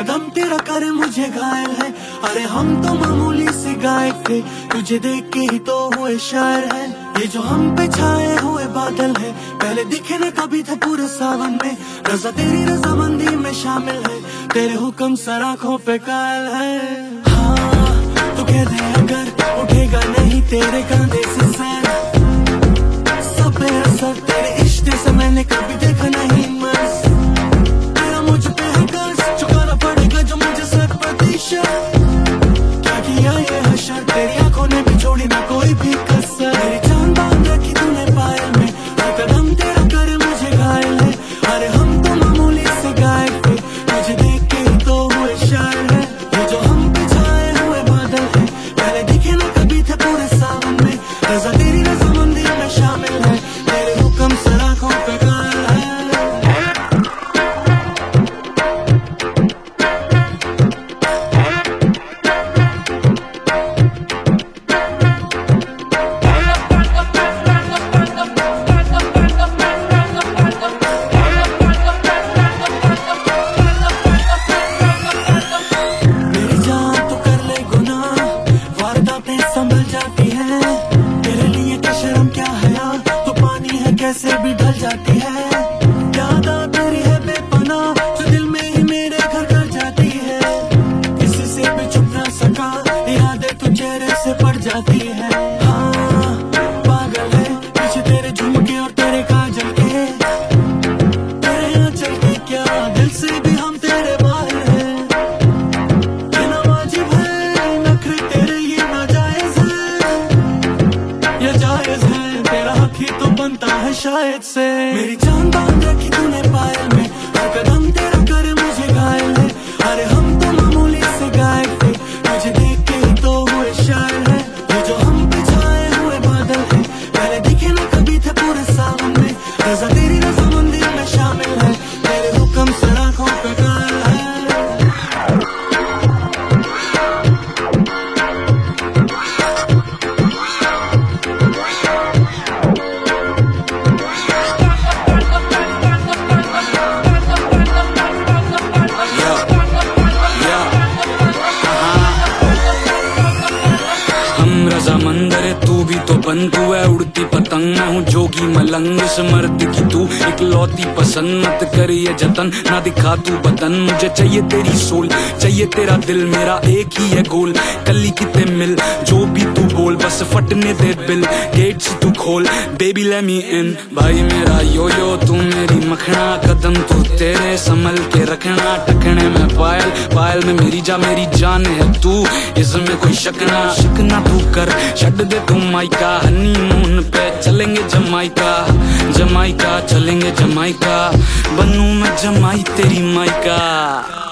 कदम तेरा करे मुझे घायल है। अरे हम तो मामूली से गायक थे, तुझे देख के ही तो हुए शायर है। ये जो हम पे छाए हुए बादल है, पहले दिखे न कभी थे पूरे सावन में। रजा तेरी रजामंदी में शामिल है, तेरे हुक्म सराखों पे कायल है। हाँ तू कह दे अगर उठेगा नहीं तेरे कंधे से सर, सब बेअसर तेरे इश्क से मैंने कभी देखा नहीं मर्ज। तेरा मुझ पे है कर्ज, चुकाना पड़ेगा जो मुझे 100%। क्या किया ये हशर, तेरी आंखों ने भी छोड़ी ना कोई भी कसर। मेरी जान बांध रखी तूने पायल में, हर कदम तेरा करे मुझे घायल है। अरे हम तो मामूली से गायक थे, तुझे देख के ही तो हुए शायर है। ये जो हम पे छाए हुए बादल है, पहले दिखे ना कभी थे पूरे सावन में। रजा तेरी रजामंदी में शामिल है, तेरे हुक्म सराखों पे कायल है। संभल जाती है तेरे लिए, क्या शर्म क्या हया, तो पानी है कैसे भी ढल जाती है। याद आ तेरी है बेपनाह, जो दिल में ही मेरे घर कर जाती है। किसी से भी छुप ना सका, यादें तो चेहरे से पड़ जाती है। हाँ पागल है पीछे तेरे झुमके और तेरे काजल के, तेरे यहाँ चल के क्या दिल से भी हम तेरे बाहर है। ये ना वाजिब है नखरे तेरे, ये ना जायज है, तेरा हक ही तो बनता है शायद से। मेरी जान बांध रखी तूने पायल में, हर कदम तेरा करे मुझे घायल है। अरे हम तो मामूली से गायक थे, तुझे देख के ही तो हुए शायर है। ये जो हम पे छाए हुए बादल है, पहले दिखे ना कभी थे पूरे सावन में। रजा तेरी रजामंदी में शामिल है, तेरे हुक्म सराखों पे कायल है। रजामंदर तू भी तो बन, तू है उड़ती पतंग, मैं हूँ जोगी मलंग। इस मर्द की तू इकलौती पसंद, मत कर ये जतन ना दिखा तू बदन। मुझे चाहिए तेरी सोल, चाहिए तेरा दिल, मेरा एक ही है गोल। कली किते मिल जो भी तू बोल, बस फटने दे बिल, गेट्स तू खोल बेबी लेट मी इन। भाई मेरा यो यो तू मेरी मखना, कदम तू तेरे संभल के रखना। टखने में पायल, पायल में मेरी जान है तू, इसमें कोई शक ना तू कर। छड़ दे तू माइका, हनीमून पे चलेंगे जमाइका, जमाइका चलेंगे जमाइका। बनूं मैं जमाई तेरी माइका।